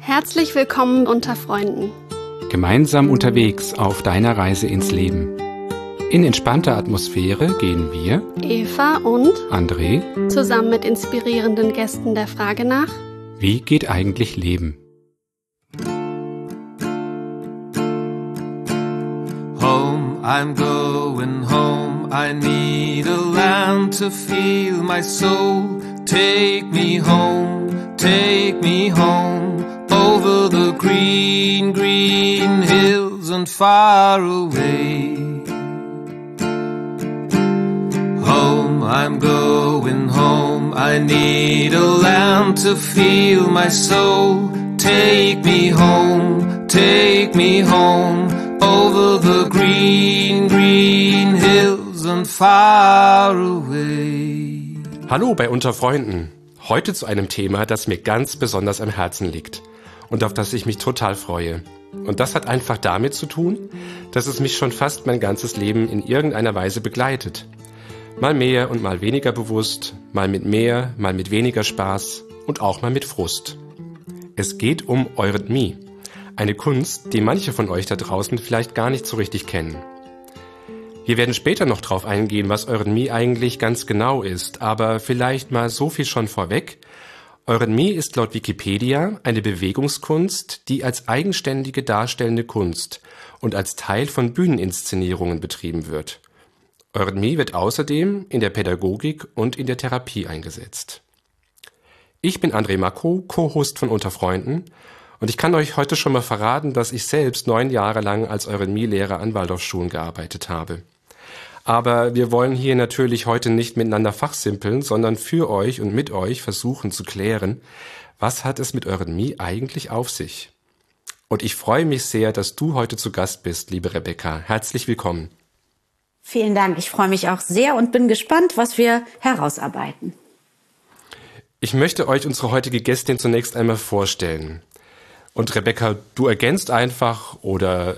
Herzlich willkommen unter Freunden. Gemeinsam unterwegs auf deiner Reise ins Leben. In entspannter Atmosphäre gehen wir, Eva und André, zusammen mit inspirierenden Gästen der Frage nach: Wie geht eigentlich Leben? Home, I'm going home. I need a land to feel my soul. Take me home, over the green, green hills and far away. Home, I'm going home. I need a land to feel my soul. Take me home, over the green, green hills and far away. Hallo bei Unter Freunden. Heute zu einem Thema, das mir ganz besonders am Herzen liegt und auf das ich mich total freue. Und das hat einfach damit zu tun, dass es mich schon fast mein ganzes Leben in irgendeiner Weise begleitet. Mal mehr und mal weniger bewusst, mal mit mehr, mal mit weniger Spaß und auch mal mit Frust. Es geht um Eurythmie, eine Kunst, die manche von euch da draußen vielleicht gar nicht so richtig kennen. Wir werden später noch drauf eingehen, was Eurythmie eigentlich ganz genau ist, aber vielleicht mal so viel schon vorweg. Eurythmie ist laut Wikipedia eine Bewegungskunst, die als eigenständige darstellende Kunst und als Teil von Bühneninszenierungen betrieben wird. Eurythmie wird außerdem in der Pädagogik und in der Therapie eingesetzt. Ich bin André Makko, Co-Host von Unter Freunden, und ich kann euch heute schon mal verraten, dass ich selbst 9 Jahre lang als Eurythmie-Lehrer an Waldorfschulen gearbeitet habe. Aber wir wollen hier natürlich heute nicht miteinander fachsimpeln, sondern für euch und mit euch versuchen zu klären, was hat es mit Eurythmie eigentlich auf sich? Und ich freue mich sehr, dass du heute zu Gast bist, liebe Rebecca. Herzlich willkommen. Vielen Dank. Ich freue mich auch sehr und bin gespannt, was wir herausarbeiten. Ich möchte euch unsere heutige Gästin zunächst einmal vorstellen. Und Rebecca, du ergänzt einfach oder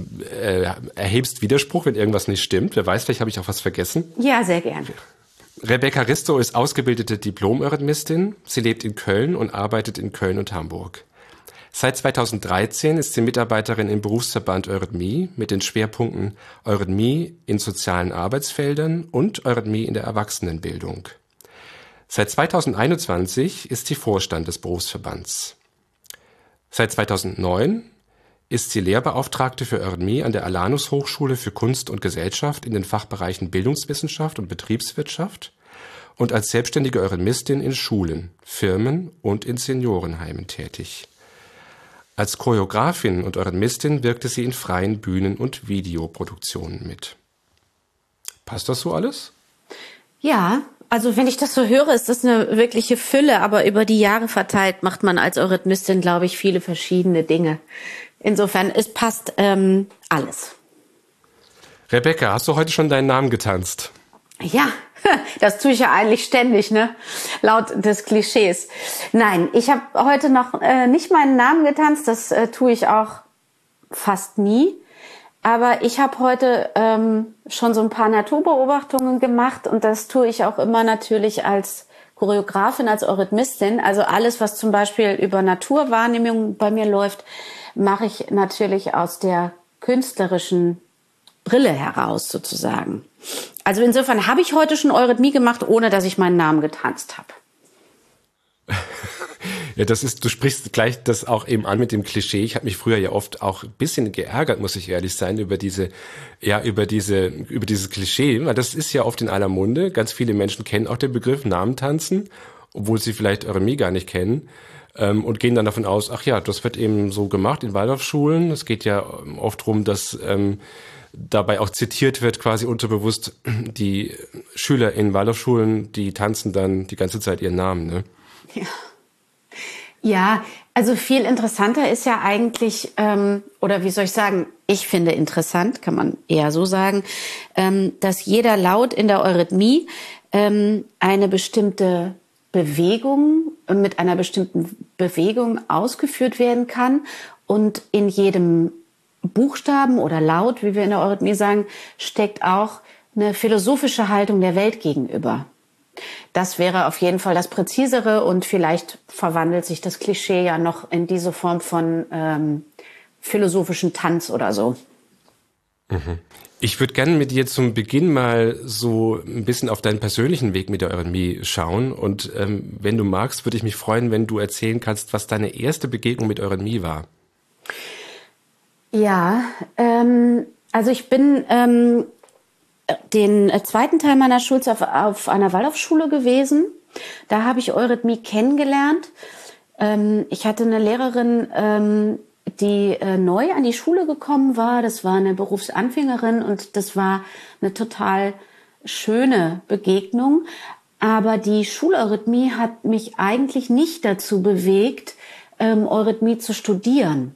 erhebst Widerspruch, wenn irgendwas nicht stimmt. Wer weiß, vielleicht habe ich auch was vergessen. Ja, sehr gerne. Rebecca Risto ist ausgebildete Diplom-Eurythmistin. Sie lebt in Köln und arbeitet in Köln und Hamburg. Seit 2013 ist sie Mitarbeiterin im Berufsverband Eurythmie mit den Schwerpunkten Eurythmie in sozialen Arbeitsfeldern und Eurythmie in der Erwachsenenbildung. Seit 2021 ist sie Vorstand des Berufsverbands. Seit 2009 ist sie Lehrbeauftragte für Eurythmie an der Alanus Hochschule für Kunst und Gesellschaft in den Fachbereichen Bildungswissenschaft und Betriebswirtschaft und als selbstständige Eurythmistin in Schulen, Firmen und in Seniorenheimen tätig. Als Choreografin und Eurythmistin wirkte sie in freien Bühnen- und Videoproduktionen mit. Passt das so alles? Ja, also wenn ich das so höre, ist das eine wirkliche Fülle, aber über die Jahre verteilt macht man als Eurythmistin, glaube ich, viele verschiedene Dinge. Insofern, es passt alles. Rebecca, hast du heute schon deinen Namen getanzt? Ja, das tue ich ja eigentlich ständig, ne? Laut des Klischees. Nein, ich habe heute noch nicht meinen Namen getanzt, das tue ich auch fast nie. Aber ich habe heute schon so ein paar Naturbeobachtungen gemacht und das tue ich auch immer natürlich als Choreografin, als Eurythmistin. Also alles, was zum Beispiel über Naturwahrnehmung bei mir läuft, mache ich natürlich aus der künstlerischen Brille heraus sozusagen. Also insofern habe ich heute schon Eurythmie gemacht, ohne dass ich meinen Namen getanzt habe. Ja, du sprichst gleich das auch eben an mit dem Klischee. Ich habe mich früher ja oft auch ein bisschen geärgert, muss ich ehrlich sein, über dieses Klischee, weil das ist ja oft in aller Munde. Ganz viele Menschen kennen auch den Begriff Namentanzen, obwohl sie vielleicht Eurythmie gar nicht kennen, und gehen dann davon aus, ach ja, das wird eben so gemacht in Waldorfschulen. Es geht ja oft darum, dass dabei auch zitiert wird, quasi unterbewusst, die Schüler in Waldorfschulen, die tanzen dann die ganze Zeit ihren Namen, ne? Ja, also viel interessanter ist ja eigentlich, oder wie soll ich sagen, ich finde interessant, kann man eher so sagen, dass jeder Laut in der Eurythmie eine bestimmte Bewegung, mit einer bestimmten Bewegung ausgeführt werden kann und in jedem Buchstaben oder Laut, wie wir in der Eurythmie sagen, steckt auch eine philosophische Haltung der Welt gegenüber. Das wäre auf jeden Fall das Präzisere und vielleicht verwandelt sich das Klischee ja noch in diese Form von philosophischen Tanz oder so. Ich würde gerne mit dir zum Beginn mal so ein bisschen auf deinen persönlichen Weg mit der Eurythmie schauen. Und wenn du magst, würde ich mich freuen, wenn du erzählen kannst, was deine erste Begegnung mit Eurythmie war. Ja, also ich bin den zweiten Teil meiner Schulzeit auf einer Waldorfschule gewesen. Da habe ich Eurythmie kennengelernt. Ich hatte eine Lehrerin, die neu an die Schule gekommen war. Das war eine Berufsanfängerin und das war eine total schöne Begegnung. Aber die Schuleurythmie hat mich eigentlich nicht dazu bewegt, Eurythmie zu studieren.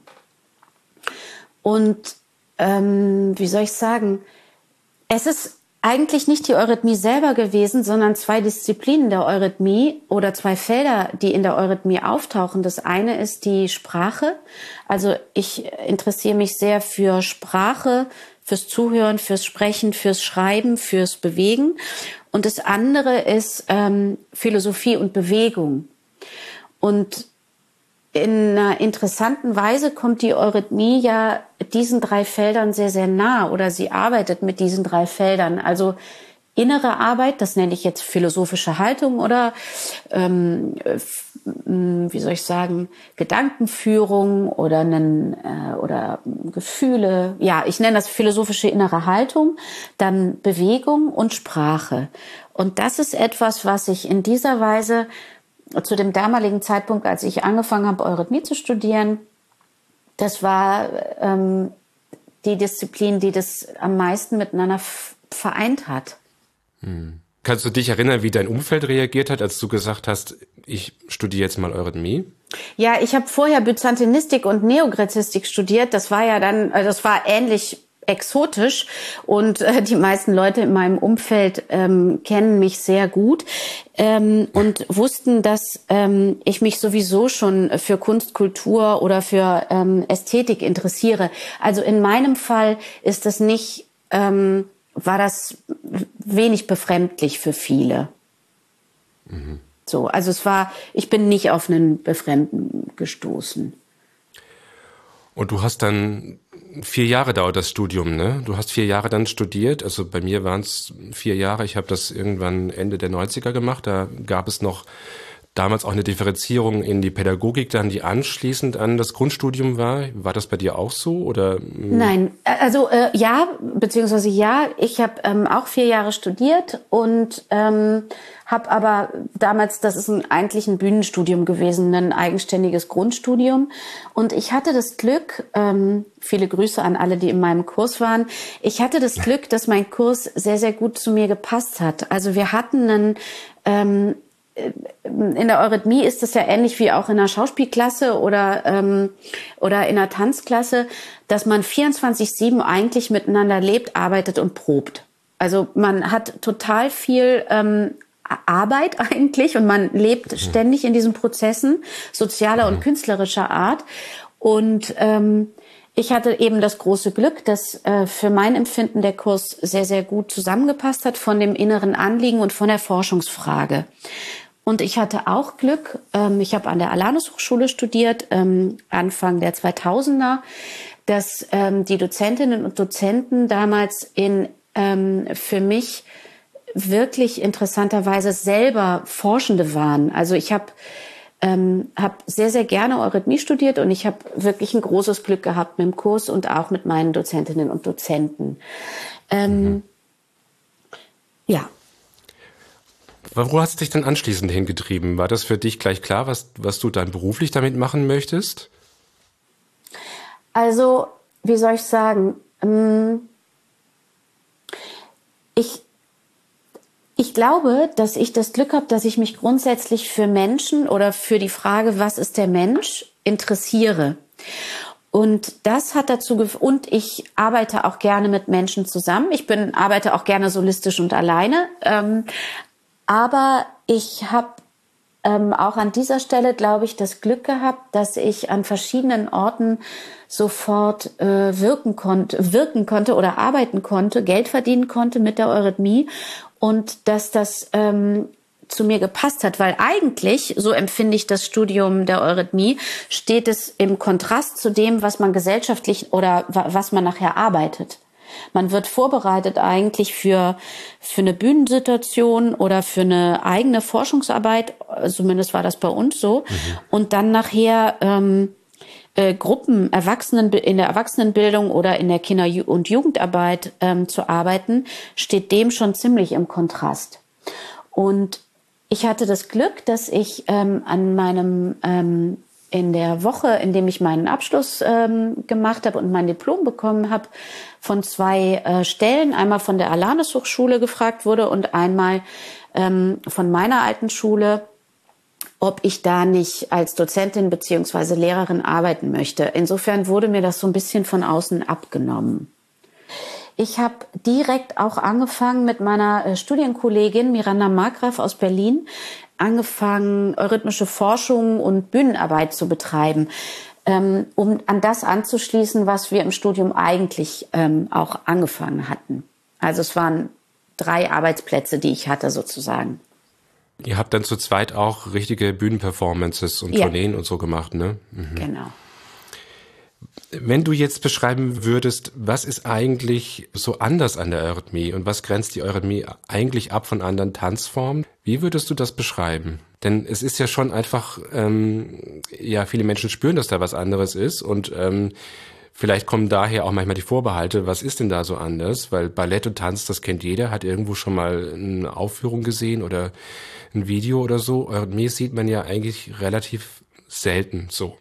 Und wie soll ich sagen, es ist eigentlich nicht die Eurythmie selber gewesen, sondern zwei Disziplinen der Eurythmie oder zwei Felder, die in der Eurythmie auftauchen. Das eine ist die Sprache. Also ich interessiere mich sehr für Sprache, fürs Zuhören, fürs Sprechen, fürs Schreiben, fürs Bewegen. Und das andere ist Philosophie und Bewegung. Und in einer interessanten Weise kommt die Eurythmie ja diesen drei Feldern sehr, sehr nah oder sie arbeitet mit diesen drei Feldern. Also innere Arbeit, das nenne ich jetzt philosophische Haltung oder, wie soll ich sagen, Gedankenführung oder Gefühle. Ja, ich nenne das philosophische innere Haltung, dann Bewegung und Sprache. Und das ist etwas, was ich in dieser Weise zu dem damaligen Zeitpunkt, als ich angefangen habe, Eurythmie zu studieren, das war die Disziplin, die das am meisten miteinander vereint hat. Kannst du dich erinnern, wie dein Umfeld reagiert hat, als du gesagt hast, ich studiere jetzt mal Eurythmie? Ja, ich habe vorher Byzantinistik und Neogräzistik studiert. Das war ja dann, das war ähnlich exotisch und die meisten Leute in meinem Umfeld kennen mich sehr gut und wussten, dass ich mich sowieso schon für Kunst, Kultur oder für Ästhetik interessiere. Also in meinem Fall ist das nicht, war das wenig befremdlich für viele. So, also ich bin nicht auf einen Befremden gestoßen. Und du hast dann 4 Jahre dauert das Studium, ne? Du hast 4 Jahre dann studiert. Also bei mir waren es 4 Jahre. Ich habe das irgendwann Ende der 90er gemacht. Da gab es noch damals auch eine Differenzierung in die Pädagogik, dann die anschließend an das Grundstudium war. War das bei dir auch so? Oder? Nein, also ja, beziehungsweise ja. Ich habe auch 4 Jahre studiert und habe aber damals, das ist eigentlich ein Bühnenstudium gewesen, ein eigenständiges Grundstudium. Und ich hatte das Glück, viele Grüße an alle, die in meinem Kurs waren, ich hatte das Glück, dass mein Kurs sehr, sehr gut zu mir gepasst hat. Also wir hatten in der Eurythmie ist es ja ähnlich wie auch in einer Schauspielklasse oder in einer Tanzklasse, dass man 24/7 eigentlich miteinander lebt, arbeitet und probt. Also man hat total viel Arbeit eigentlich und man lebt ständig in diesen Prozessen sozialer und künstlerischer Art. Und ich hatte eben das große Glück, dass für mein Empfinden der Kurs sehr, sehr gut zusammengepasst hat von dem inneren Anliegen und von der Forschungsfrage. Und ich hatte auch Glück, ich habe an der Alanus Hochschule studiert, Anfang der 2000er, dass die Dozentinnen und Dozenten damals für mich wirklich interessanterweise selber Forschende waren. Also ich habe sehr, sehr gerne Eurythmie studiert und ich habe wirklich ein großes Glück gehabt mit dem Kurs und auch mit meinen Dozentinnen und Dozenten. Ja. Wo hast du dich dann anschließend hingetrieben? War das für dich gleich klar, was du dann beruflich damit machen möchtest? Also, wie soll ich sagen? Ich glaube, dass ich das Glück habe, dass ich mich grundsätzlich für Menschen oder für die Frage, was ist der Mensch, interessiere. Und das hat dazu und ich arbeite auch gerne mit Menschen zusammen. Ich arbeite auch gerne solistisch und alleine. Aber ich habe auch an dieser Stelle, glaube ich, das Glück gehabt, dass ich an verschiedenen Orten sofort wirken konnte oder arbeiten konnte, Geld verdienen konnte mit der Eurythmie und dass das zu mir gepasst hat, weil eigentlich, so empfinde ich das Studium der Eurythmie, steht es im Kontrast zu dem, was man gesellschaftlich oder was man nachher arbeitet. Man wird vorbereitet eigentlich für eine Bühnensituation oder für eine eigene Forschungsarbeit, zumindest war das bei uns so, und dann nachher Gruppen in der Erwachsenenbildung oder in der Kinder- und Jugendarbeit zu arbeiten, steht dem schon ziemlich im Kontrast. Und ich hatte das Glück, dass ich an meinem in der Woche, in dem ich meinen Abschluss gemacht habe und mein Diplom bekommen habe, von 2 Stellen, einmal von der Alanis Hochschule gefragt wurde und einmal von meiner alten Schule, ob ich da nicht als Dozentin beziehungsweise Lehrerin arbeiten möchte. Insofern wurde mir das so ein bisschen von außen abgenommen. Ich habe direkt auch angefangen mit meiner Studienkollegin Miranda Markgraf aus Berlin, angefangen, eurythmische Forschung und Bühnenarbeit zu betreiben, um an das anzuschließen, was wir im Studium eigentlich auch angefangen hatten. Also es waren 3 Arbeitsplätze, die ich hatte sozusagen. Ihr habt dann zu zweit auch richtige Bühnenperformances und Tourneen und so gemacht, ne? Mhm. Genau. Wenn du jetzt beschreiben würdest, was ist eigentlich so anders an der Eurythmie und was grenzt die Eurythmie eigentlich ab von anderen Tanzformen, wie würdest du das beschreiben? Denn es ist ja schon einfach, viele Menschen spüren, dass da was anderes ist und vielleicht kommen daher auch manchmal die Vorbehalte, was ist denn da so anders? Weil Ballett und Tanz, das kennt jeder, hat irgendwo schon mal eine Aufführung gesehen oder ein Video oder so. Eurythmie sieht man ja eigentlich relativ selten so.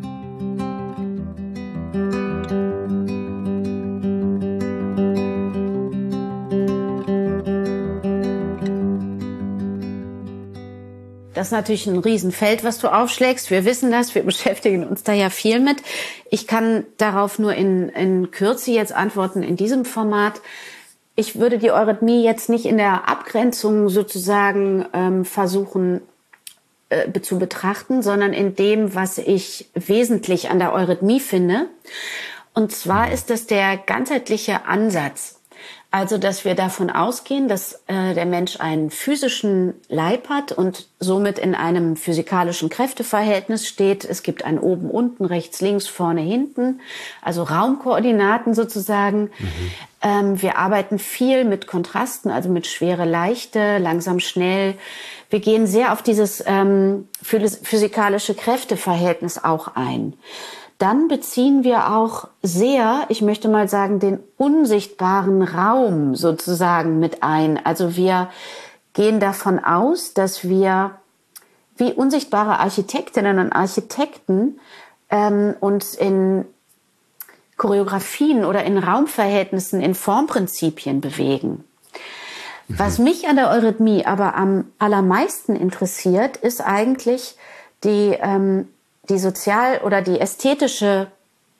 Das ist natürlich ein Riesenfeld, was du aufschlägst. Wir wissen das, wir beschäftigen uns da ja viel mit. Ich kann darauf nur in Kürze jetzt antworten in diesem Format. Ich würde die Eurythmie jetzt nicht in der Abgrenzung sozusagen versuchen zu betrachten, sondern in dem, was ich wesentlich an der Eurythmie finde. Und zwar ist das der ganzheitliche Ansatz. Also, dass wir davon ausgehen, dass der Mensch einen physischen Leib hat und somit in einem physikalischen Kräfteverhältnis steht. Es gibt ein oben, unten, rechts, links, vorne, hinten, also Raumkoordinaten sozusagen. Wir arbeiten viel mit Kontrasten, also mit Schwere, Leichte, langsam, schnell. Wir gehen sehr auf dieses physikalische Kräfteverhältnis auch ein. Dann beziehen wir auch sehr, ich möchte mal sagen, den unsichtbaren Raum sozusagen mit ein. Also wir gehen davon aus, dass wir wie unsichtbare Architektinnen und Architekten uns in Choreografien oder in Raumverhältnissen, in Formprinzipien bewegen. Was mich an der Eurythmie aber am allermeisten interessiert, ist eigentlich die sozial- oder die ästhetische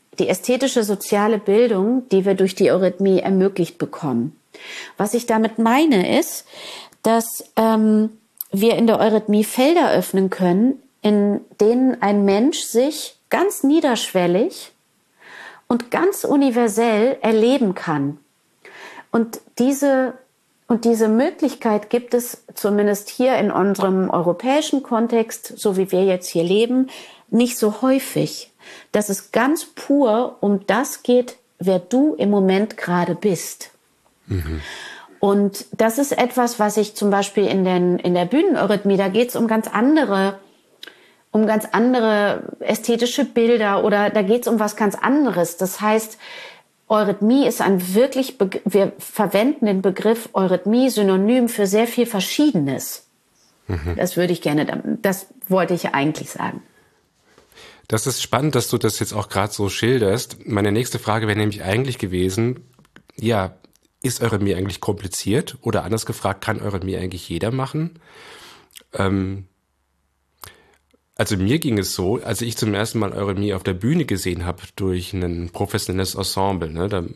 soziale Bildung, die wir durch die Eurythmie ermöglicht bekommen. Was ich damit meine, ist, dass wir in der Eurythmie Felder öffnen können, in denen ein Mensch sich ganz niederschwellig und ganz universell erleben kann. Und diese Möglichkeit gibt es zumindest hier in unserem europäischen Kontext, so wie wir jetzt hier leben, nicht so häufig, dass es ganz pur um das geht, wer du im Moment gerade bist. Und das ist etwas, was ich zum Beispiel in der Bühneneurythmie, da geht es um ganz andere ästhetische Bilder oder da geht es um was ganz anderes. Das heißt, Eurythmie ist wir verwenden den Begriff Eurythmie synonym für sehr viel Verschiedenes. Das wollte ich eigentlich sagen. Das ist spannend, dass du das jetzt auch gerade so schilderst. Meine nächste Frage wäre nämlich eigentlich gewesen, ja, ist Eurythmie eigentlich kompliziert? Oder anders gefragt, kann Eurythmie eigentlich jeder machen? Also mir ging es so, als ich zum ersten Mal Eurythmie auf der Bühne gesehen habe durch ein professionelles Ensemble, ne, da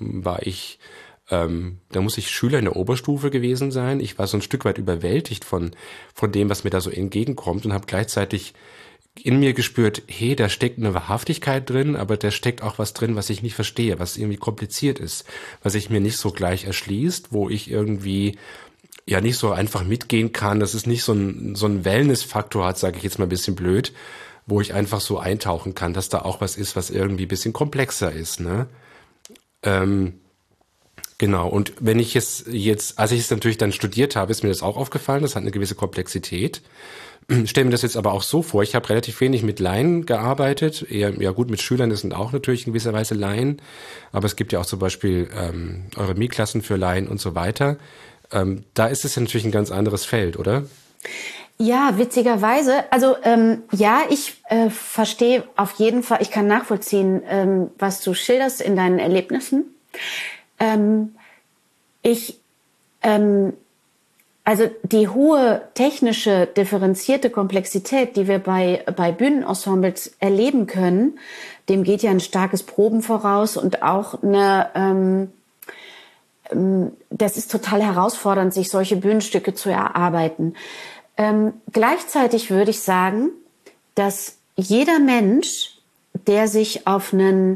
muss ich Schüler in der Oberstufe gewesen sein. Ich war so ein Stück weit überwältigt von dem, was mir da so entgegenkommt und habe gleichzeitig in mir gespürt, hey, da steckt eine Wahrhaftigkeit drin, aber da steckt auch was drin, was ich nicht verstehe, was irgendwie kompliziert ist, was sich mir nicht so gleich erschließt, wo ich irgendwie ja nicht so einfach mitgehen kann, dass es nicht so ein Wellness-Faktor hat, sage ich jetzt mal ein bisschen blöd, wo ich einfach so eintauchen kann, dass da auch was ist, was irgendwie ein bisschen komplexer ist, ne? Genau, und wenn ich jetzt, als ich es natürlich dann studiert habe, ist mir das auch aufgefallen, das hat eine gewisse Komplexität. Stell mir das jetzt aber auch so vor, ich habe relativ wenig mit Laien gearbeitet, eher, ja gut, mit Schülern, das sind auch natürlich in gewisser Weise Laien, aber es gibt ja auch zum Beispiel Eurythmie-Klassen für Laien und so weiter. Da ist es ja natürlich ein ganz anderes Feld, oder? Ja, witzigerweise. Also ja, ich verstehe auf jeden Fall, ich kann nachvollziehen, was du schilderst in deinen Erlebnissen. Also die hohe technische, differenzierte Komplexität, die wir bei Bühnenensembles erleben können, dem geht ja ein starkes Proben voraus und auch das ist total herausfordernd, sich solche Bühnenstücke zu erarbeiten. Gleichzeitig würde ich sagen, dass jeder Mensch, der sich auf eine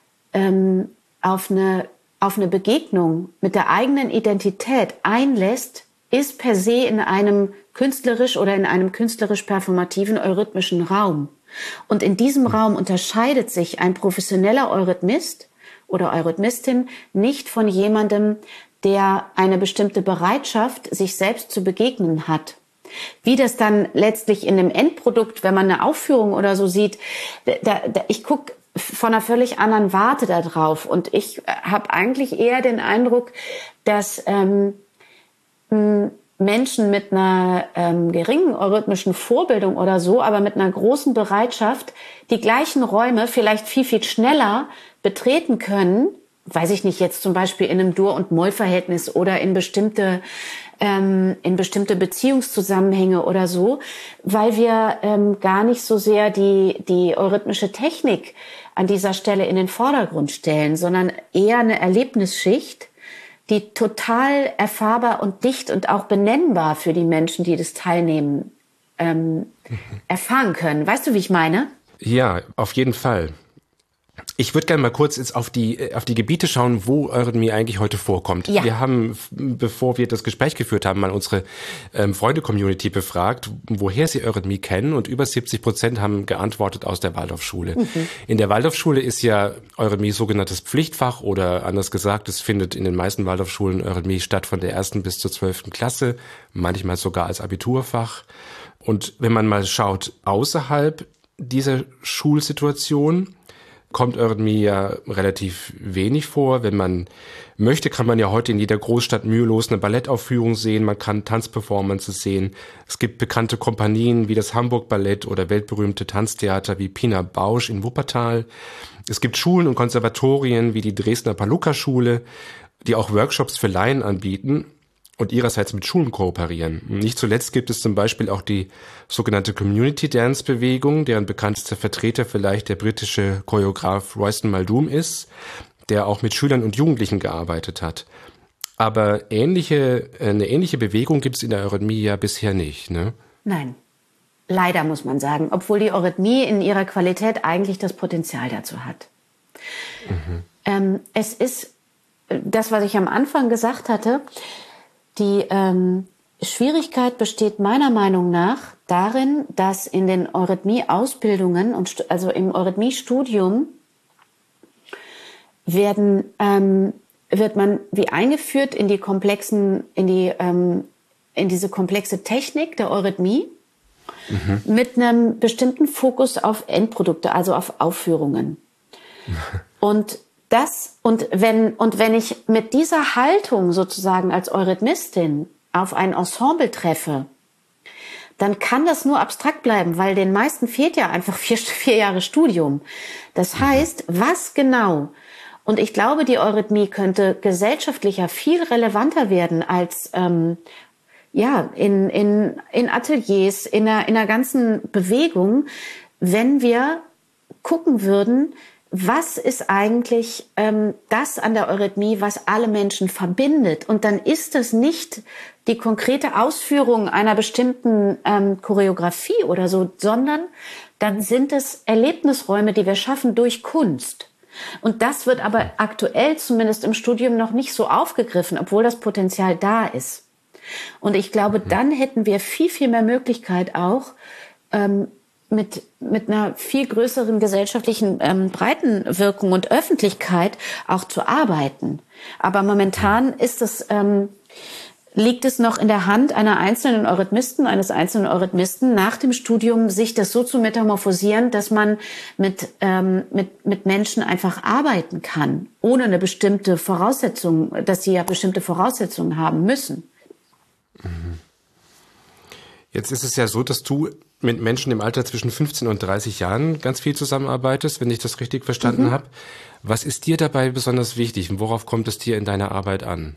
Begegnung mit der eigenen Identität einlässt, ist per se in einem künstlerisch performativen eurythmischen Raum. Und in diesem Raum unterscheidet sich ein professioneller Eurythmist oder Eurythmistin nicht von jemandem, der eine bestimmte Bereitschaft, sich selbst zu begegnen hat. Wie das dann letztlich in dem Endprodukt, wenn man eine Aufführung oder so sieht, ich gucke von einer völlig anderen Warte da drauf. Und ich habe eigentlich eher den Eindruck, dass Menschen mit einer geringen eurythmischen Vorbildung oder so, aber mit einer großen Bereitschaft, die gleichen Räume vielleicht viel, viel schneller betreten können, weiß ich nicht, jetzt zum Beispiel in einem Dur- und Moll-Verhältnis oder in bestimmte Beziehungszusammenhänge oder so, weil wir gar nicht so sehr die eurythmische Technik an dieser Stelle in den Vordergrund stellen, sondern eher eine Erlebnisschicht, die total erfahrbar und dicht und auch benennbar für die Menschen, die das teilnehmen, erfahren können. Weißt du, wie ich meine? Ja, auf jeden Fall. Ich würde gerne mal kurz jetzt auf die Gebiete schauen, wo Eurythmie eigentlich heute vorkommt. Ja. Wir haben, bevor wir das Gespräch geführt haben, mal unsere Freunde-Community befragt, woher sie Eurythmie kennen, und über 70% haben geantwortet aus der Waldorfschule. In der Waldorfschule ist ja Eurythmie sogenanntes Pflichtfach, oder anders gesagt, es findet in den meisten Waldorfschulen Eurythmie statt von der 1. bis zur 12. Klasse, manchmal sogar als Abiturfach. Und wenn man mal schaut, außerhalb dieser Schulsituation kommt Eurythmie ja relativ wenig vor. Wenn man möchte, kann man ja heute in jeder Großstadt mühelos eine Ballettaufführung sehen. Man kann Tanzperformances sehen. Es gibt bekannte Kompanien wie das Hamburg Ballett oder weltberühmte Tanztheater wie Pina Bausch in Wuppertal. Es gibt Schulen und Konservatorien wie die Dresdner Palluca-Schule, die auch Workshops für Laien anbieten und ihrerseits mit Schulen kooperieren. Nicht zuletzt gibt es zum Beispiel auch die sogenannte Community Dance Bewegung, deren bekanntester Vertreter vielleicht der britische Choreograf Royston Muldoon ist, der auch mit Schülern und Jugendlichen gearbeitet hat. Aber eine ähnliche Bewegung gibt es in der Eurythmie ja bisher nicht, ne? Nein. Leider, muss man sagen, obwohl die Eurythmie in ihrer Qualität eigentlich das Potenzial dazu hat. Es ist das, was ich am Anfang gesagt hatte. Die Schwierigkeit besteht meiner Meinung nach darin, dass in den Eurythmie-Ausbildungen also im Eurythmie-Studium wird man wie eingeführt in diese komplexe Technik der Eurythmie mit einem bestimmten Fokus auf Endprodukte, also auf Aufführungen. Und wenn ich mit dieser Haltung sozusagen als Eurythmistin auf ein Ensemble treffe, dann kann das nur abstrakt bleiben, weil den meisten fehlt ja einfach 4 Jahre Studium. Das heißt, was genau? Und ich glaube, die Eurythmie könnte gesellschaftlicher viel relevanter werden als in Ateliers, in einer ganzen Bewegung, wenn wir gucken würden, was ist eigentlich das an der Eurythmie, was alle Menschen verbindet? Und dann ist es nicht die konkrete Ausführung einer bestimmten Choreografie oder so, sondern dann sind es Erlebnisräume, die wir schaffen durch Kunst. Und das wird aber aktuell zumindest im Studium noch nicht so aufgegriffen, obwohl das Potenzial da ist. Und ich glaube, dann hätten wir viel, viel mehr Möglichkeit auch, mit einer viel größeren gesellschaftlichen Breitenwirkung und Öffentlichkeit auch zu arbeiten. Aber momentan liegt es noch in der Hand eines einzelnen Eurythmisten nach dem Studium, sich das so zu metamorphosieren, dass man mit Menschen einfach arbeiten kann, ohne eine bestimmte Voraussetzung, dass sie ja bestimmte Voraussetzungen haben müssen. Jetzt ist es ja so, dass du mit Menschen im Alter zwischen 15 und 30 Jahren ganz viel zusammenarbeitest, wenn ich das richtig verstanden habe. Was ist dir dabei besonders wichtig und worauf kommt es dir in deiner Arbeit an?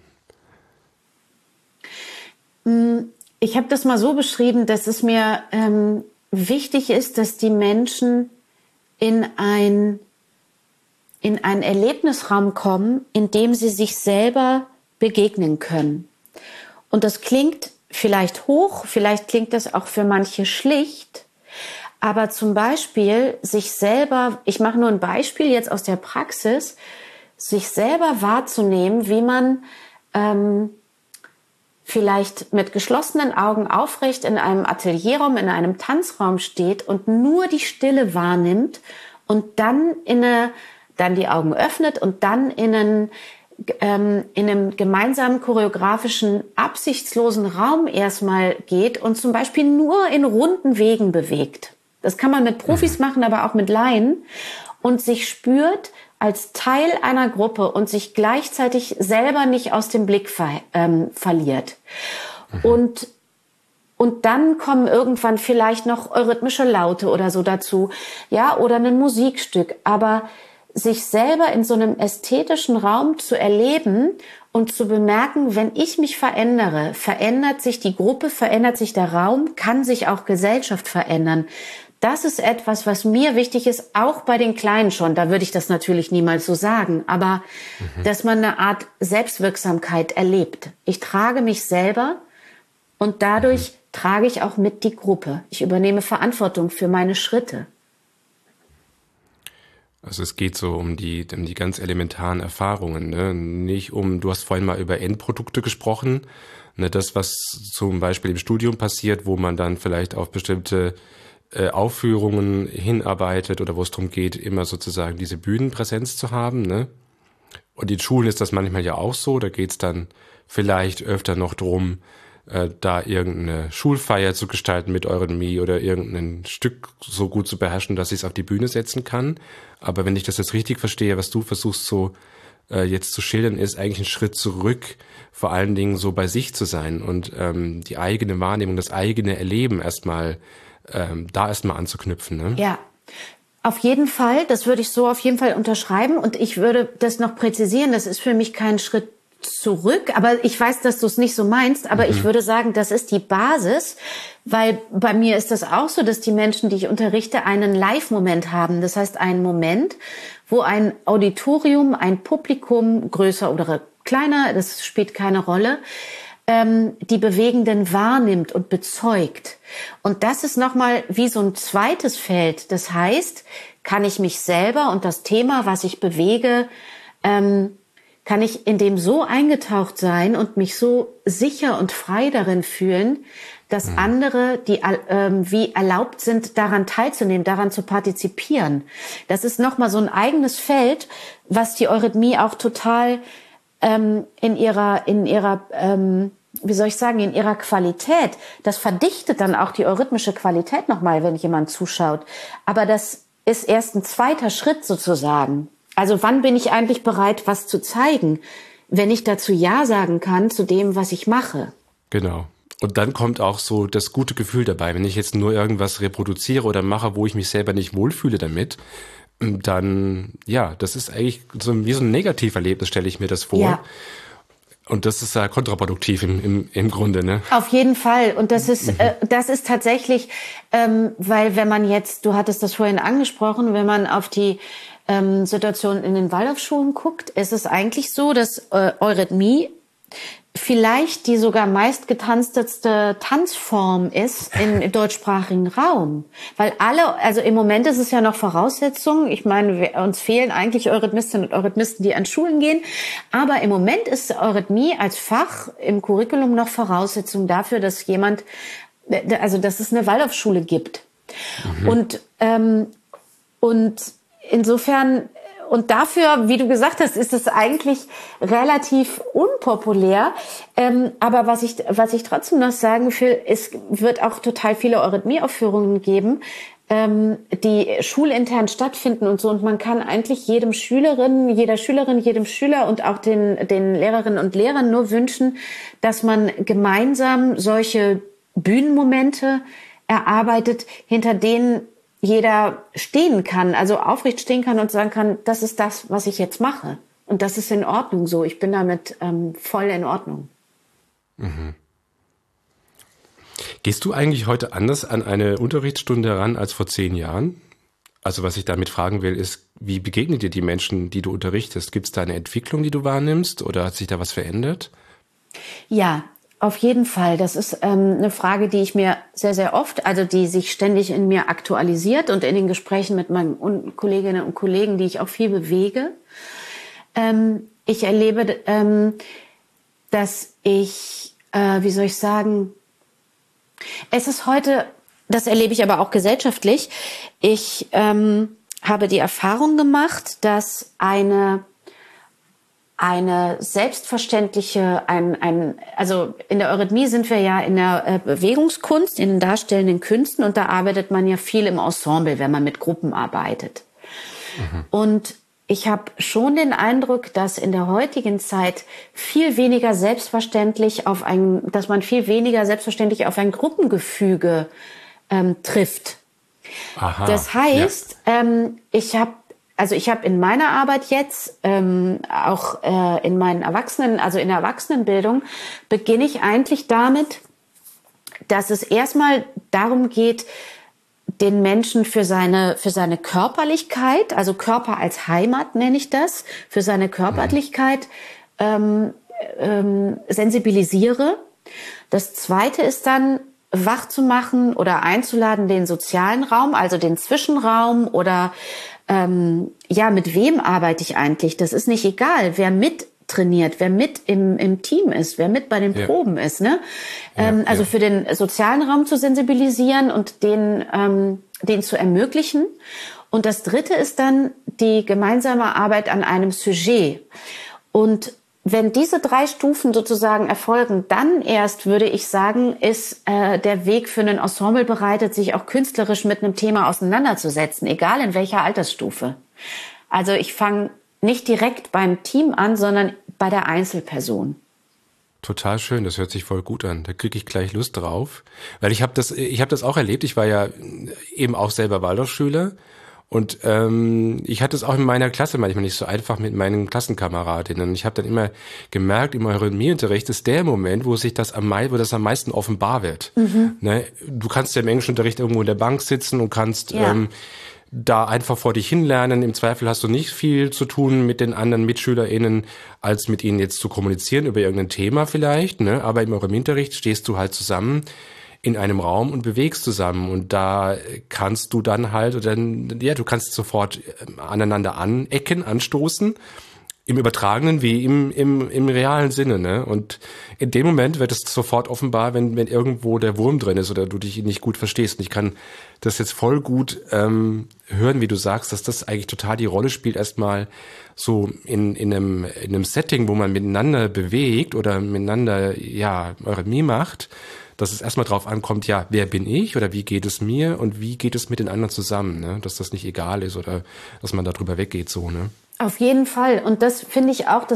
Ich habe das mal so beschrieben, dass es mir wichtig ist, dass die Menschen in einen Erlebnisraum kommen, in dem sie sich selber begegnen können. Und das klingt vielleicht hoch, vielleicht klingt das auch für manche schlicht, aber zum Beispiel sich selber, ich mache nur ein Beispiel jetzt aus der Praxis, sich selber wahrzunehmen, wie man vielleicht mit geschlossenen Augen aufrecht in einem Atelierraum, in einem Tanzraum steht und nur die Stille wahrnimmt und dann die Augen öffnet und dann in einem gemeinsamen choreografischen, absichtslosen Raum erstmal geht und zum Beispiel nur in runden Wegen bewegt. Das kann man mit Profis machen, aber auch mit Laien und sich spürt als Teil einer Gruppe und sich gleichzeitig selber nicht aus dem Blick verliert. Und dann kommen irgendwann vielleicht noch eurythmische Laute oder so dazu, ja, oder ein Musikstück, aber sich selber in so einem ästhetischen Raum zu erleben und zu bemerken, wenn ich mich verändere, verändert sich die Gruppe, verändert sich der Raum, kann sich auch Gesellschaft verändern. Das ist etwas, was mir wichtig ist, auch bei den Kleinen schon. Da würde ich das natürlich niemals so sagen, aber dass man eine Art Selbstwirksamkeit erlebt. Ich trage mich selber und dadurch trage ich auch mit die Gruppe. Ich übernehme Verantwortung für meine Schritte. Also es geht so um die ganz elementaren Erfahrungen, ne? Nicht du hast vorhin mal über Endprodukte gesprochen, ne? Das, was zum Beispiel im Studium passiert, wo man dann vielleicht auf bestimmte Aufführungen hinarbeitet oder wo es darum geht, immer sozusagen diese Bühnenpräsenz zu haben, ne? Und in Schulen ist das manchmal ja auch so, da geht es dann vielleicht öfter noch drum, da irgendeine Schulfeier zu gestalten mit Eurythmie oder irgendein Stück so gut zu beherrschen, dass ich es auf die Bühne setzen kann. Aber wenn ich das jetzt richtig verstehe, was du versuchst so jetzt zu schildern, ist eigentlich ein Schritt zurück, vor allen Dingen so bei sich zu sein und die eigene Wahrnehmung, das eigene Erleben erstmal anzuknüpfen. Ne? Ja, auf jeden Fall. Das würde ich so auf jeden Fall unterschreiben. Und ich würde das noch präzisieren. Das ist für mich kein Schritt zurück, aber ich weiß, dass du es nicht so meinst, aber ich würde sagen, das ist die Basis, weil bei mir ist das auch so, dass die Menschen, die ich unterrichte, einen Live-Moment haben. Das heißt, einen Moment, wo ein Auditorium, ein Publikum, größer oder kleiner, das spielt keine Rolle, die Bewegenden wahrnimmt und bezeugt. Und das ist nochmal wie so ein zweites Feld. Das heißt, kann ich mich selber und das Thema, was ich bewege, kann ich in dem so eingetaucht sein und mich so sicher und frei darin fühlen, dass andere, die wie erlaubt sind, daran teilzunehmen, daran zu partizipieren. Das ist nochmal so ein eigenes Feld, was die Eurythmie auch total in ihrer wie soll ich sagen, in ihrer Qualität, das verdichtet dann auch die eurythmische Qualität nochmal, wenn jemand zuschaut. Aber das ist erst ein zweiter Schritt sozusagen. Also wann bin ich eigentlich bereit, was zu zeigen, wenn ich dazu Ja sagen kann zu dem, was ich mache? Genau. Und dann kommt auch so das gute Gefühl dabei. Wenn ich jetzt nur irgendwas reproduziere oder mache, wo ich mich selber nicht wohlfühle damit, dann, ja, das ist eigentlich so wie so ein Negativerlebnis, stelle ich mir das vor. Ja. Und das ist ja kontraproduktiv im Grunde, ne? Auf jeden Fall. Und das ist tatsächlich, weil wenn man jetzt, du hattest das vorhin angesprochen, wenn man auf die Situation in den Waldorfschulen guckt, ist es eigentlich so, dass Eurythmie vielleicht die sogar meistgetanzteste Tanzform ist im deutschsprachigen Raum. Weil also im Moment ist es ja noch Voraussetzung. Ich meine, uns fehlen eigentlich Eurythmistinnen und Eurythmisten, die an Schulen gehen. Aber im Moment ist Eurythmie als Fach im Curriculum noch Voraussetzung dafür, dass dass es eine Waldorfschule gibt. Und insofern, und dafür, wie du gesagt hast, ist es eigentlich relativ unpopulär. Aber was ich trotzdem noch sagen will, es wird auch total viele Eurythmie-Aufführungen geben, die schulintern stattfinden und so. Und man kann eigentlich jeder Schülerin, jedem Schüler und auch den Lehrerinnen und Lehrern nur wünschen, dass man gemeinsam solche Bühnenmomente erarbeitet, hinter denen jeder stehen kann, also aufrecht stehen kann und sagen kann, das ist das, was ich jetzt mache. Und das ist in Ordnung so. Ich bin damit voll in Ordnung. Mhm. Gehst du eigentlich heute anders an eine Unterrichtsstunde heran als vor 10 Jahren? Also was ich damit fragen will, ist, wie begegnen dir die Menschen, die du unterrichtest? Gibt es da eine Entwicklung, die du wahrnimmst, oder hat sich da was verändert? Ja, auf jeden Fall. Das ist eine Frage, die ich mir sehr, sehr oft, also die sich ständig in mir aktualisiert und in den Gesprächen mit meinen Kolleginnen und Kollegen, die ich auch viel bewege. Ich erlebe, dass ich, wie soll ich sagen, es ist heute, das erlebe ich aber auch gesellschaftlich, ich habe die Erfahrung gemacht, dass eine selbstverständliche, also in der Eurythmie sind wir ja in der Bewegungskunst, in den darstellenden Künsten, und da arbeitet man ja viel im Ensemble, wenn man mit Gruppen arbeitet. Mhm. Und ich habe schon den Eindruck, dass in der heutigen Zeit viel weniger selbstverständlich dass man viel weniger selbstverständlich auf ein Gruppengefüge trifft. Aha, das heißt, ja. Ich habe in meiner Arbeit jetzt, auch in meinen in der Erwachsenenbildung, beginne ich eigentlich damit, dass es erstmal darum geht, den Menschen für seine Körperlichkeit, also Körper als Heimat nenne ich das, für seine Körperlichkeit sensibilisiere. Das Zweite ist dann, wach zu machen oder einzuladen, den sozialen Raum, also den Zwischenraum oder mit wem arbeite ich eigentlich? Das ist nicht egal, wer mit trainiert, wer mit im Team ist, wer mit bei den Proben ist. Ne? Also für den sozialen Raum zu sensibilisieren und den zu ermöglichen. Und das Dritte ist dann die gemeinsame Arbeit an einem Sujet. Und wenn diese 3 Stufen sozusagen erfolgen, dann erst, würde ich sagen, ist der Weg für ein Ensemble bereitet, sich auch künstlerisch mit einem Thema auseinanderzusetzen, egal in welcher Altersstufe. Also ich fange nicht direkt beim Team an, sondern bei der Einzelperson. Total schön, das hört sich voll gut an. Da kriege ich gleich Lust drauf. Weil ich habe das auch erlebt. Ich war ja eben auch selber Waldorfschüler. Und ich hatte es auch in meiner Klasse manchmal nicht so einfach mit meinen Klassenkameradinnen. Ich habe dann immer gemerkt, im Eurythmieunterricht ist der Moment, wo das am meisten offenbar wird. Mhm. Ne? Du kannst ja im Englischunterricht irgendwo in der Bank sitzen und kannst da einfach vor dich hinlernen. Im Zweifel hast du nicht viel zu tun mit den anderen MitschülerInnen, als mit ihnen jetzt zu kommunizieren über irgendein Thema vielleicht. Ne? Aber im Eurythmieunterricht stehst du halt zusammen in einem Raum und bewegst zusammen, und da kannst du dann halt, du kannst sofort aneinander anstoßen, im übertragenen wie im realen Sinne, ne? Und in dem Moment wird es sofort offenbar, wenn irgendwo der Wurm drin ist oder du dich nicht gut verstehst. Und ich kann das jetzt voll gut hören, wie du sagst, dass das eigentlich total die Rolle spielt, erstmal so in einem Setting, wo man miteinander bewegt oder miteinander Eurythmie macht, dass es erstmal drauf ankommt, wer bin ich oder wie geht es mir und wie geht es mit den anderen zusammen, ne? Dass das nicht egal ist oder dass man da drüber weggeht, so, ne? Auf jeden Fall. Und das finde ich auch,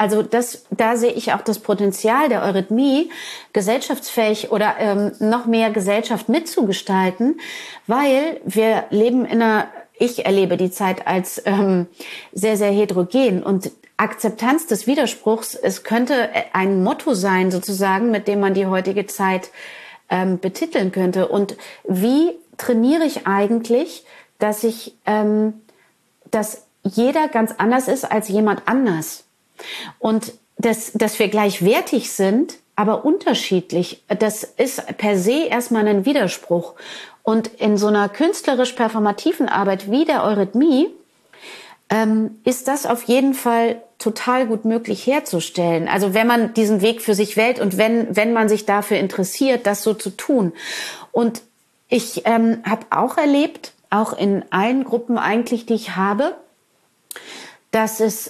da sehe ich auch das Potenzial der Eurythmie, gesellschaftsfähig oder noch mehr Gesellschaft mitzugestalten, weil wir leben ich erlebe die Zeit als sehr, sehr heterogen, und Akzeptanz des Widerspruchs, es könnte ein Motto sein sozusagen, mit dem man die heutige Zeit betiteln könnte. Und wie trainiere ich eigentlich, dass jeder ganz anders ist als jemand anders? Und dass wir gleichwertig sind, aber unterschiedlich, das ist per se erstmal ein Widerspruch. Und in so einer künstlerisch-performativen Arbeit wie der Eurythmie ist das auf jeden Fall total gut möglich herzustellen. Also wenn man diesen Weg für sich wählt und wenn man sich dafür interessiert, das so zu tun. Und ich habe auch erlebt, auch in allen Gruppen eigentlich, die ich habe, dass es,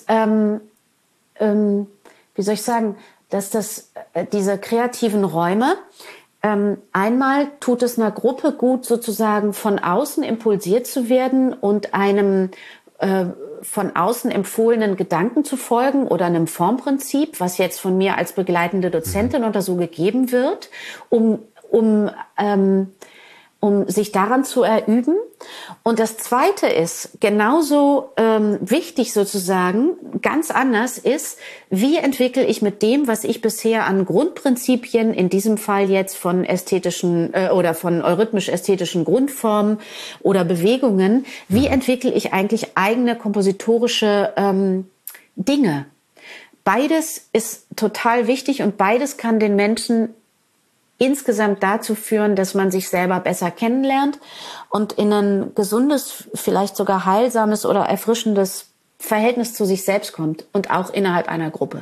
wie soll ich sagen, dass diese kreativen Räume, einmal tut es einer Gruppe gut, sozusagen von außen impulsiert zu werden und einem von außen empfohlenen Gedanken zu folgen oder einem Formprinzip, was jetzt von mir als begleitende Dozentin oder so gegeben wird, um sich daran zu erüben. Und das Zweite ist, genauso wichtig sozusagen, ganz anders ist, wie entwickle ich mit dem, was ich bisher an Grundprinzipien, in diesem Fall jetzt von ästhetischen oder von eurythmisch-ästhetischen Grundformen oder Bewegungen, wie entwickle ich eigentlich eigene kompositorische Dinge? Beides ist total wichtig und beides kann den Menschen insgesamt dazu führen, dass man sich selber besser kennenlernt und in ein gesundes, vielleicht sogar heilsames oder erfrischendes Verhältnis zu sich selbst kommt und auch innerhalb einer Gruppe.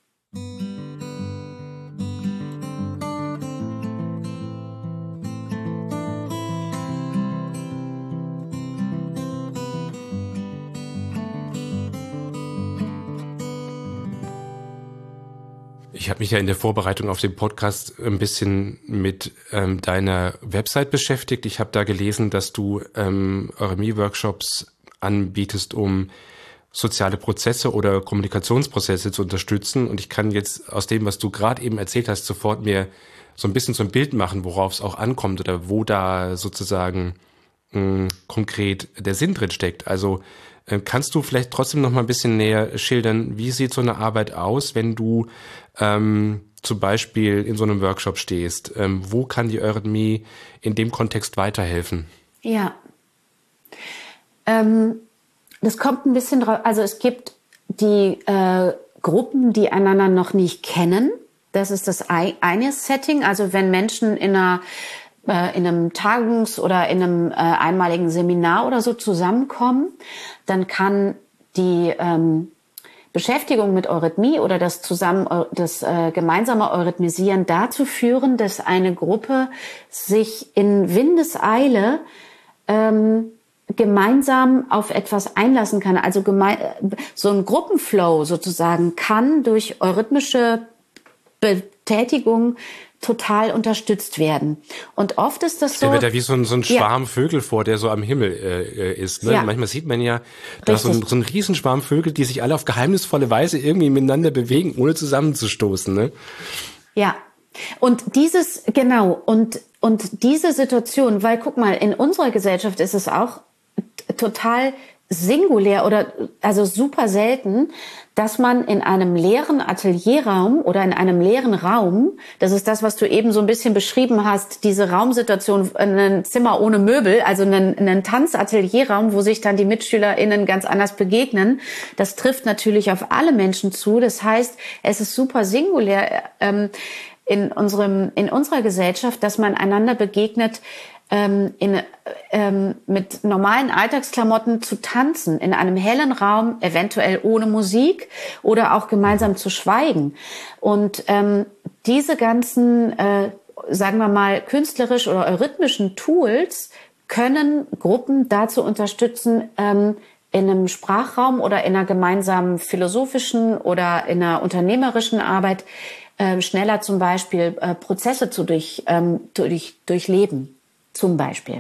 Ich habe mich ja in der Vorbereitung auf den Podcast ein bisschen mit deiner Website beschäftigt. Ich habe da gelesen, dass du Eurythmie-Workshops anbietest, um soziale Prozesse oder Kommunikationsprozesse zu unterstützen. Und ich kann jetzt aus dem, was du gerade eben erzählt hast, sofort mir so ein bisschen so ein Bild machen, worauf es auch ankommt oder wo da sozusagen konkret der Sinn drin steckt. Also kannst du vielleicht trotzdem noch mal ein bisschen näher schildern, wie sieht so eine Arbeit aus, wenn du zum Beispiel in so einem Workshop stehst? Wo kann die Eurythmie in dem Kontext weiterhelfen? Ja, das kommt ein bisschen drauf. Also es gibt die Gruppen, die einander noch nicht kennen. Das ist das eine Setting. Also wenn Menschen in einem Tagungs- oder in einem einmaligen Seminar oder so zusammenkommen, dann kann die Beschäftigung mit Eurythmie oder das gemeinsame Eurythmisieren dazu führen, dass eine Gruppe sich in Windeseile gemeinsam auf etwas einlassen kann. Also so ein Gruppenflow sozusagen kann durch eurythmische Betätigung total unterstützt werden. Und oft ist das so... Der wird ja wie so ein Schwarm Vögel vor, der so am Himmel ist. Ne? Ja. Manchmal sieht man ja da so ein Riesenschwarm Vögel, die sich alle auf geheimnisvolle Weise irgendwie miteinander bewegen, ohne zusammenzustoßen. Ne? Ja, und diese Situation, weil guck mal, in unserer Gesellschaft ist es auch total singulär oder also super selten, dass man in einem leeren Atelierraum oder in einem leeren Raum, das ist das, was du eben so ein bisschen beschrieben hast, diese Raumsituation, ein Zimmer ohne Möbel, also einen Tanzatelierraum, wo sich dann die MitschülerInnen ganz anders begegnen, das trifft natürlich auf alle Menschen zu. Das heißt, es ist super singulär in unserer Gesellschaft, dass man einander begegnet, mit normalen Alltagsklamotten zu tanzen, in einem hellen Raum, eventuell ohne Musik oder auch gemeinsam zu schweigen. Und diese ganzen, sagen wir mal, künstlerisch oder eurythmischen Tools können Gruppen dazu unterstützen, in einem Sprachraum oder in einer gemeinsamen philosophischen oder in einer unternehmerischen Arbeit schneller zum Beispiel Prozesse zu durchleben. Zum Beispiel.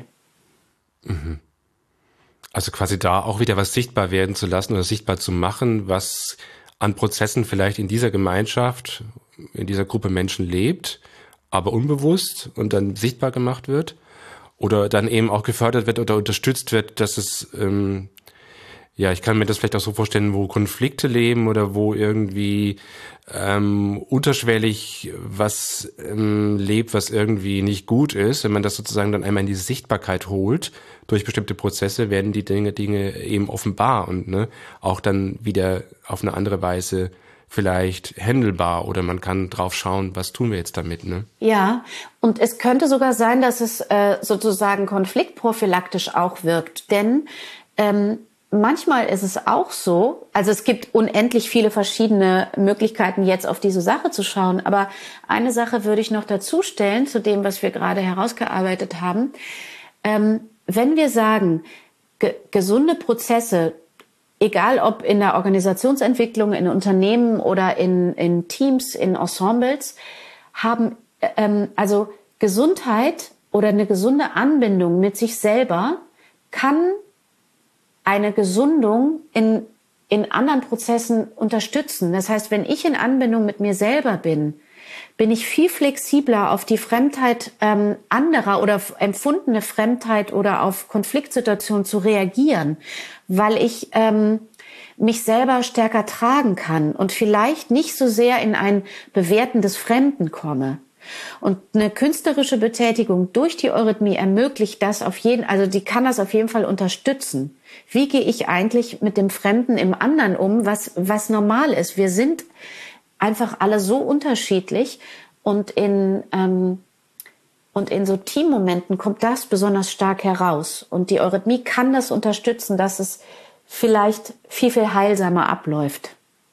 Also quasi da auch wieder was sichtbar werden zu lassen oder sichtbar zu machen, was an Prozessen vielleicht in dieser Gemeinschaft, in dieser Gruppe Menschen lebt, aber unbewusst und dann sichtbar gemacht wird oder dann eben auch gefördert wird oder unterstützt wird, dass es, ich kann mir das vielleicht auch so vorstellen, wo Konflikte leben oder wo irgendwie unterschwellig was lebt, was irgendwie nicht gut ist. Wenn man das sozusagen dann einmal in die Sichtbarkeit holt, durch bestimmte Prozesse werden die Dinge eben offenbar und auch dann wieder auf eine andere Weise vielleicht händelbar oder man kann drauf schauen, was tun wir jetzt damit, ne? Ja, und es könnte sogar sein, dass es sozusagen konfliktprophylaktisch auch wirkt, denn manchmal ist es auch so, also es gibt unendlich viele verschiedene Möglichkeiten, jetzt auf diese Sache zu schauen, aber eine Sache würde ich noch dazu stellen, zu dem, was wir gerade herausgearbeitet haben. Wenn wir sagen, gesunde Prozesse, egal ob in der Organisationsentwicklung, in Unternehmen oder in Teams, in Ensembles, haben also Gesundheit oder eine gesunde Anbindung mit sich selber kann eine Gesundung in anderen Prozessen unterstützen. Das heißt, wenn ich in Anbindung mit mir selber bin ich viel flexibler auf die Fremdheit anderer oder empfundene Fremdheit oder auf Konfliktsituationen zu reagieren, weil ich mich selber stärker tragen kann und vielleicht nicht so sehr in ein Bewerten des Fremden komme. Und eine künstlerische Betätigung durch die Eurythmie ermöglicht das also die kann das auf jeden Fall unterstützen. Wie gehe ich eigentlich mit dem Fremden im anderen um, was normal ist? Wir sind einfach alle so unterschiedlich und in so Teammomenten kommt das besonders stark heraus. Und die Eurythmie kann das unterstützen, dass es vielleicht viel, viel heilsamer abläuft.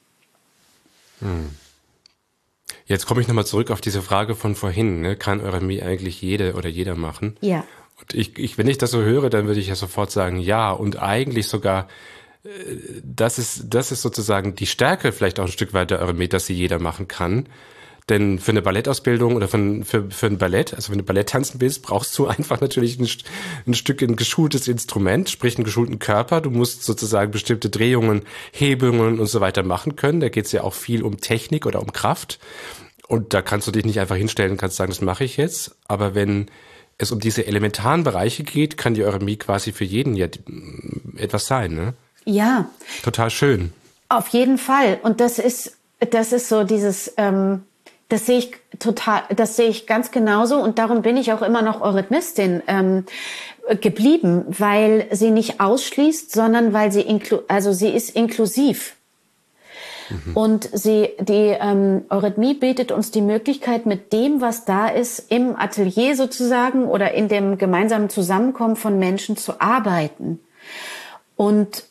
Jetzt komme ich nochmal zurück auf diese Frage von vorhin. Ne? Kann Eurythmie eigentlich jede oder jeder machen? Ja. Und wenn ich das so höre, dann würde ich ja sofort sagen, ja. Und eigentlich sogar, das ist sozusagen die Stärke vielleicht auch ein Stück weit der Eurythmie, dass sie jeder machen kann. Denn für eine Ballettausbildung oder für ein Ballett, also wenn du Ballett tanzen willst, brauchst du einfach natürlich ein geschultes Instrument, sprich einen geschulten Körper. Du musst sozusagen bestimmte Drehungen, Hebungen und so weiter machen können. Da geht es ja auch viel um Technik oder um Kraft. Und da kannst du dich nicht einfach hinstellen und kannst sagen, das mache ich jetzt. Aber wenn es um diese elementaren Bereiche geht, kann die Eurythmie quasi für jeden ja etwas sein, ne? Ja. Total schön. Auf jeden Fall. Und das ist so dieses, das sehe ich ganz genauso. Und darum bin ich auch immer noch Eurythmistin geblieben, weil sie nicht ausschließt, sondern weil sie ist inklusiv. Und die Eurythmie bietet uns die Möglichkeit, mit dem, was da ist, im Atelier sozusagen oder in dem gemeinsamen Zusammenkommen von Menschen zu arbeiten. Und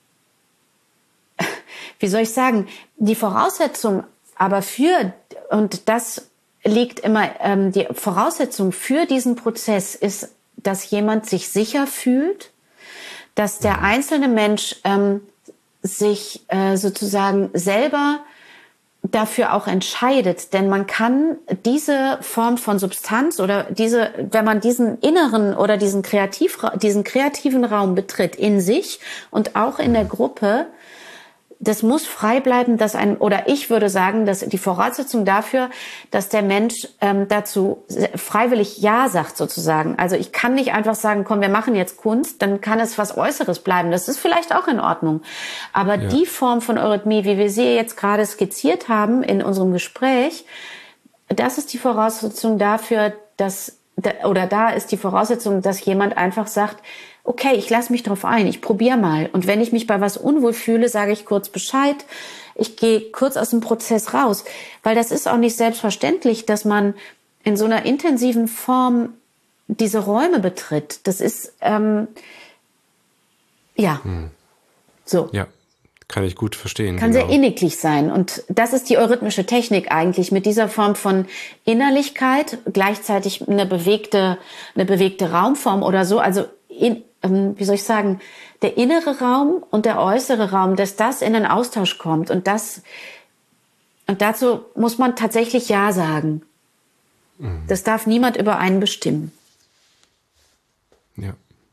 wie soll ich sagen, die Voraussetzung aber und das liegt immer, die Voraussetzung für diesen Prozess ist, dass jemand sich sicher fühlt, dass der einzelne Mensch sich sozusagen selber dafür auch entscheidet, denn man kann diese Form von Substanz oder wenn man diesen inneren oder diesen kreativen Raum betritt in sich und auch in der Gruppe, das muss frei bleiben, ich würde sagen, dass die Voraussetzung dafür, dass der Mensch dazu freiwillig Ja sagt sozusagen. Also ich kann nicht einfach sagen, komm, wir machen jetzt Kunst, dann kann es was Äußeres bleiben. Das ist vielleicht auch in Ordnung. Aber die Form von Eurythmie, wie wir sie jetzt gerade skizziert haben in unserem Gespräch, das ist die Voraussetzung dafür, da ist die Voraussetzung, dass jemand einfach sagt, okay, ich lasse mich drauf ein, ich probiere mal. Und wenn ich mich bei was unwohl fühle, sage ich kurz Bescheid. Ich gehe kurz aus dem Prozess raus. Weil das ist auch nicht selbstverständlich, dass man in so einer intensiven Form diese Räume betritt. Das ist, so. Ja, kann ich gut verstehen. Kann sehr inniglich sein. Und das ist die eurythmische Technik eigentlich, mit dieser Form von Innerlichkeit, gleichzeitig eine bewegte Raumform oder so. Also wie soll ich sagen, der innere Raum und der äußere Raum, dass das in einen Austausch kommt. Und dazu muss man tatsächlich Ja sagen. Das darf niemand über einen bestimmen. Ja.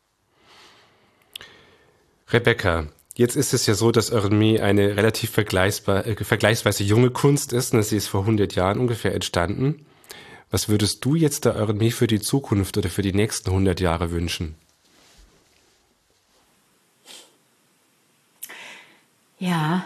Rebecca, jetzt ist es ja so, dass Eurythmie eine relativ vergleichsweise junge Kunst ist. Sie ist vor 100 Jahren ungefähr entstanden. Was würdest du jetzt der Eurythmie für die Zukunft oder für die nächsten 100 Jahre wünschen? Ja.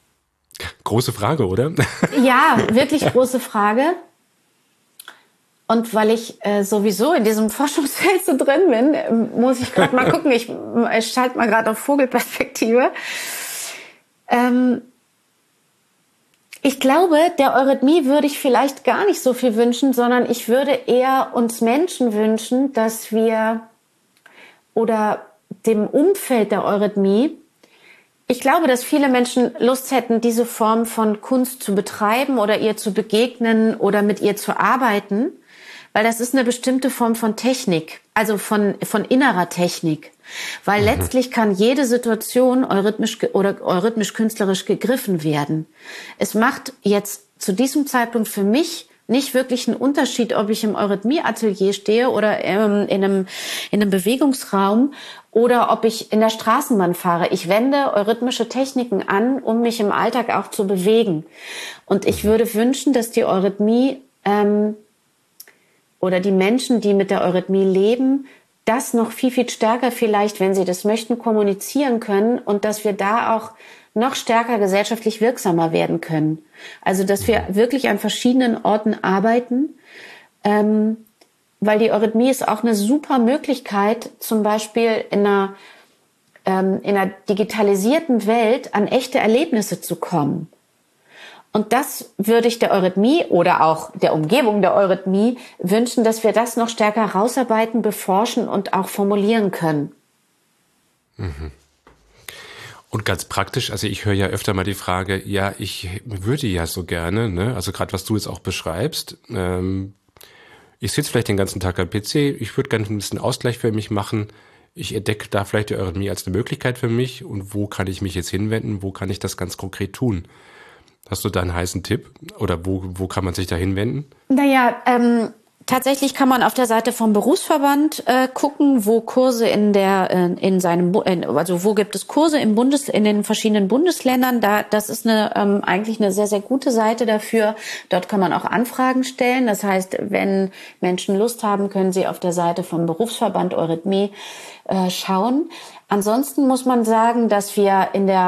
Große Frage, oder? Ja, wirklich große Frage. Und weil ich sowieso in diesem Forschungsfeld so drin bin, muss ich gerade mal gucken. Ich schalte mal gerade auf Vogelperspektive. Ich glaube, der Eurythmie würde ich vielleicht gar nicht so viel wünschen, sondern ich würde eher uns Menschen wünschen, dass wir oder dem Umfeld der Eurythmie, ich glaube, dass viele Menschen Lust hätten, diese Form von Kunst zu betreiben oder ihr zu begegnen oder mit ihr zu arbeiten, weil das ist eine bestimmte Form von Technik, also von innerer Technik. Weil letztlich kann jede Situation eurythmisch-künstlerisch gegriffen werden. Es macht jetzt zu diesem Zeitpunkt für mich nicht wirklich einen Unterschied, ob ich im Eurythmie-Atelier stehe oder in einem Bewegungsraum oder ob ich in der Straßenbahn fahre. Ich wende eurythmische Techniken an, um mich im Alltag auch zu bewegen. Und ich würde wünschen, dass die Eurythmie oder die Menschen, die mit der Eurythmie leben, das noch viel, viel stärker vielleicht, wenn sie das möchten, kommunizieren können und dass wir da auch noch stärker gesellschaftlich wirksamer werden können. Also, dass wir wirklich an verschiedenen Orten arbeiten, weil die Eurythmie ist auch eine super Möglichkeit, zum Beispiel in einer digitalisierten Welt an echte Erlebnisse zu kommen. Und das würde ich der Eurythmie oder auch der Umgebung der Eurythmie wünschen, dass wir das noch stärker rausarbeiten, beforschen und auch formulieren können. Und ganz praktisch, also ich höre ja öfter mal die Frage, ja, ich würde ja so gerne, ne, also gerade was du jetzt auch beschreibst, ich sitze vielleicht den ganzen Tag am PC, ich würde gerne ein bisschen Ausgleich für mich machen, ich entdecke da vielleicht die Eurythmie als eine Möglichkeit für mich und wo kann ich mich jetzt hinwenden, wo kann ich das ganz konkret tun? Hast du da einen heißen Tipp oder wo kann man sich da hinwenden? Naja, tatsächlich kann man auf der Seite vom Berufsverband gucken, wo Kurse wo gibt es Kurse in den verschiedenen Bundesländern. Das ist eigentlich eine sehr, sehr gute Seite dafür. Dort kann man auch Anfragen stellen. Das heißt, wenn Menschen Lust haben, können sie auf der Seite vom Berufsverband Eurythmie schauen. Ansonsten muss man sagen, dass wir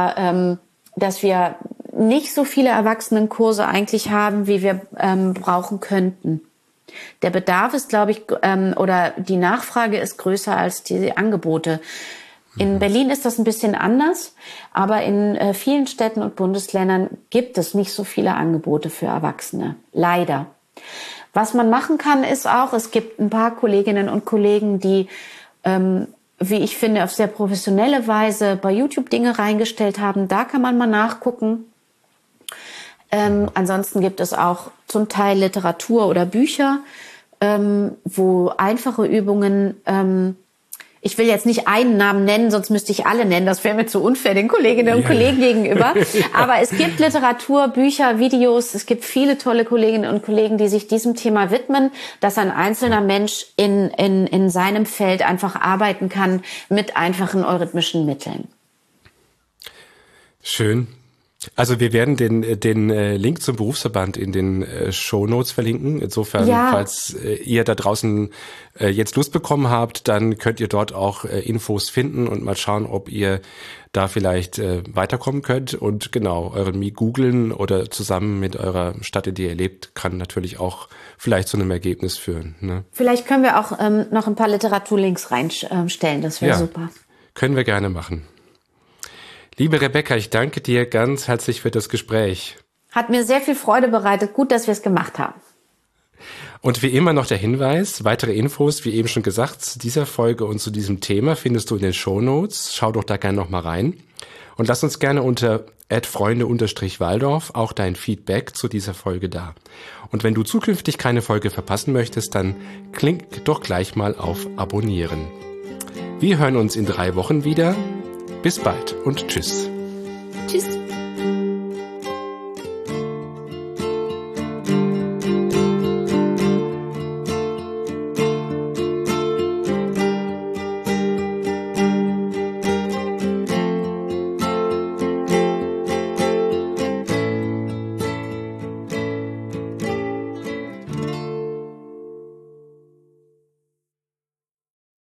nicht so viele Erwachsenenkurse eigentlich haben, wie wir brauchen könnten. Der Bedarf ist, glaube ich, oder die Nachfrage ist größer als die Angebote. In Berlin ist das ein bisschen anders, aber in vielen Städten und Bundesländern gibt es nicht so viele Angebote für Erwachsene. Leider. Was man machen kann, ist auch, es gibt ein paar Kolleginnen und Kollegen, die, wie ich finde, auf sehr professionelle Weise bei YouTube Dinge reingestellt haben. Da kann man mal nachgucken. Ansonsten gibt es auch zum Teil Literatur oder Bücher, wo einfache Übungen, ich will jetzt nicht einen Namen nennen, sonst müsste ich alle nennen, das wäre mir zu unfair den Kolleginnen und Kollegen gegenüber. Aber es gibt Literatur, Bücher, Videos, es gibt viele tolle Kolleginnen und Kollegen, die sich diesem Thema widmen, dass ein einzelner Mensch in seinem Feld einfach arbeiten kann mit einfachen eurythmischen Mitteln. Schön. Also wir werden den Link zum Berufsverband in den Shownotes verlinken. Insofern, falls ihr da draußen jetzt Lust bekommen habt, dann könnt ihr dort auch Infos finden und mal schauen, ob ihr da vielleicht weiterkommen könnt. Und genau, Eurythmie googeln oder zusammen mit eurer Stadt, in der ihr lebt, kann natürlich auch vielleicht zu einem Ergebnis führen. Ne? Vielleicht können wir auch noch ein paar Literaturlinks reinstellen, das wäre super. Können wir gerne machen. Liebe Rebecca, ich danke dir ganz herzlich für das Gespräch. Hat mir sehr viel Freude bereitet. Gut, dass wir es gemacht haben. Und wie immer noch der Hinweis, weitere Infos, wie eben schon gesagt, zu dieser Folge und zu diesem Thema findest du in den Shownotes. Schau doch da gerne noch mal rein. Und lass uns gerne unter @freunde_Waldorf auch dein Feedback zu dieser Folge da. Und wenn du zukünftig keine Folge verpassen möchtest, dann klick doch gleich mal auf Abonnieren. Wir hören uns in 3 Wochen wieder. Bis bald und tschüss. Tschüss.